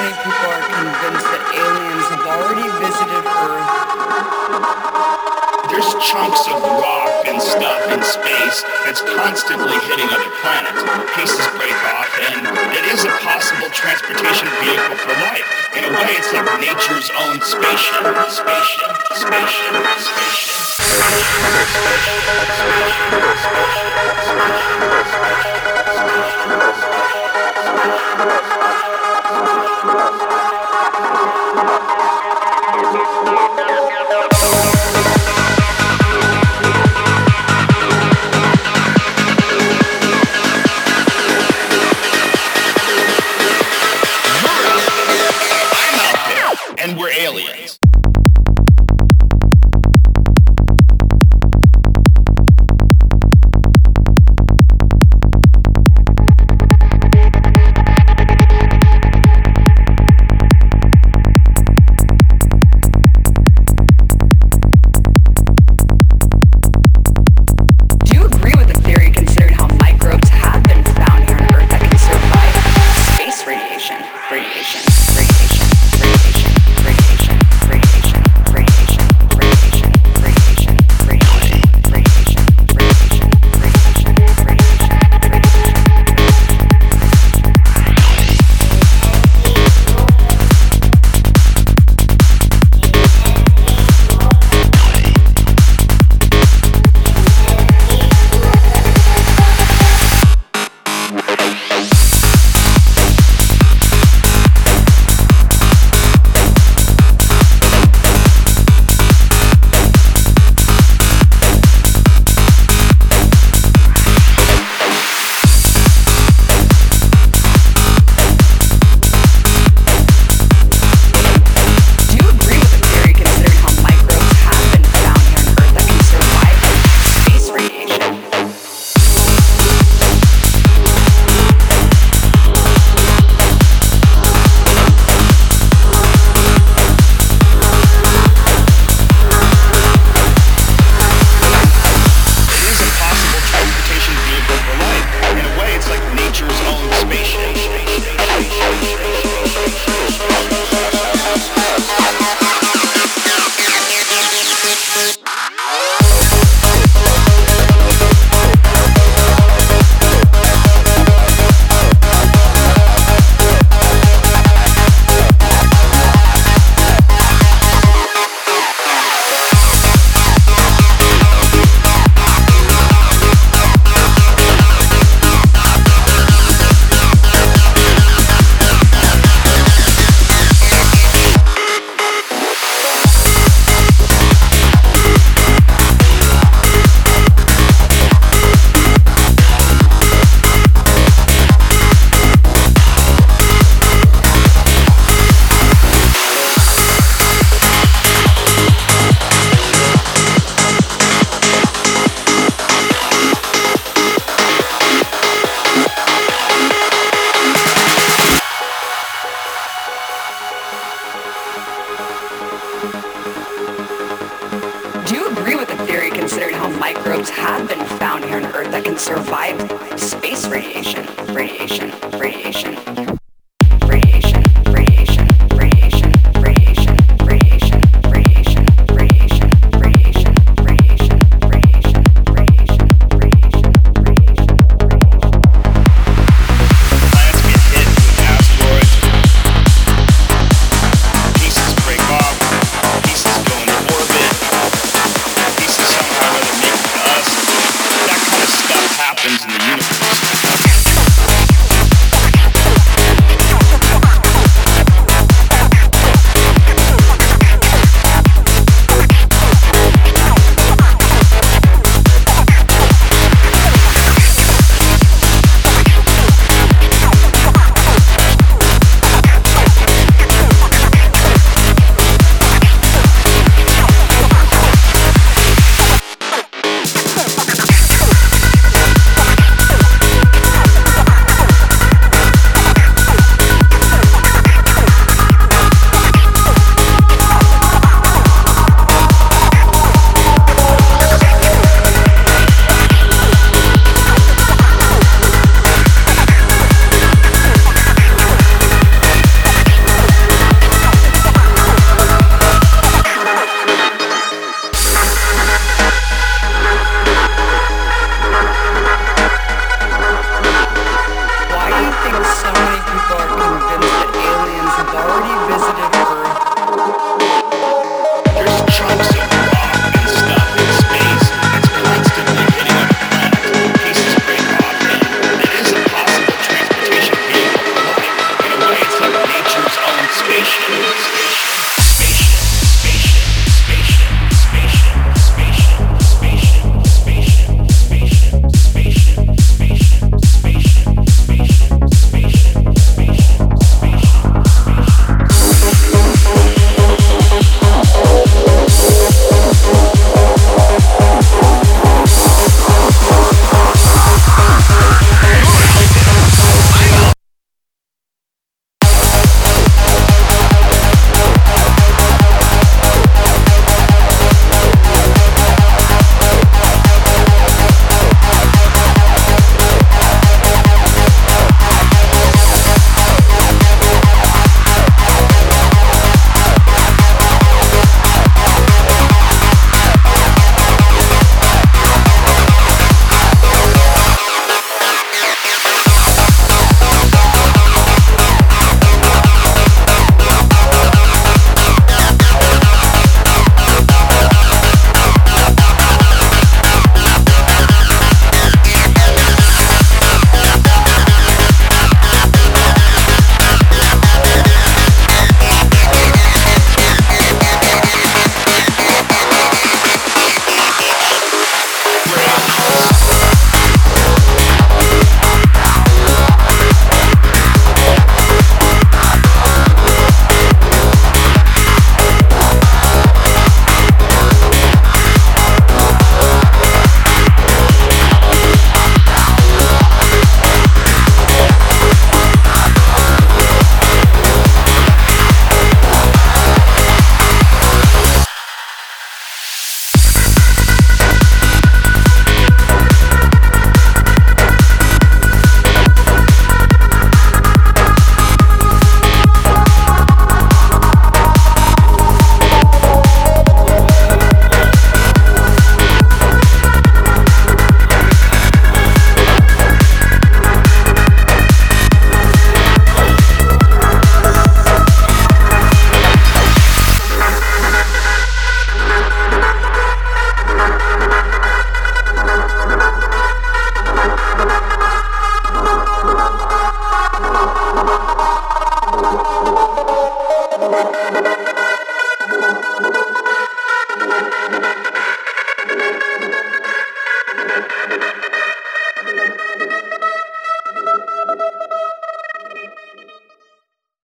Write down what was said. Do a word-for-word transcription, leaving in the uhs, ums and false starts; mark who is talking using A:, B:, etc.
A: many people are convinced that aliens have already visited Earth.
B: There's chunks of rock and stuff in space that's constantly hitting other planets. Pieces break off, and it is a possible transportation vehicle for life. In a way, it's like nature's own spaceship. Spaceship. Spaceship. Spaceship. And we're aliens.
A: Do you agree with the theory considering how microbes have been found here on Earth that can survive space radiation? Radiation. Radiation. Radiation. Radiation, radiation, radiation, radiation, radiation, radiation, radiation, radiation, radiation, Do you agree with the theory considering how microbes have been found here on Earth that can survive space radiation? Radiation, radiation.